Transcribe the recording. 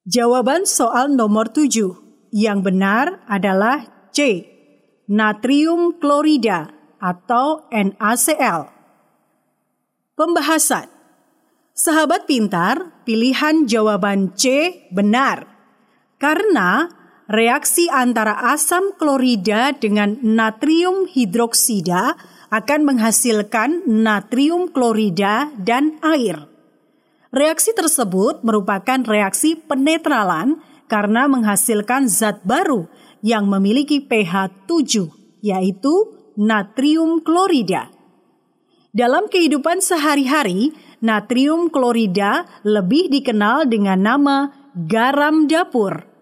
Jawaban soal nomor 7 yang benar adalah C. Natrium klorida atau NaCl. Pembahasan. Sahabat pintar, pilihan jawaban C benar. Karena reaksi antara asam klorida dengan natrium hidroksida akan menghasilkan natrium klorida dan air. Reaksi tersebut merupakan reaksi penetralan karena menghasilkan zat baru yang memiliki pH 7, yaitu natrium klorida. Dalam kehidupan sehari-hari, natrium klorida lebih dikenal dengan nama garam dapur.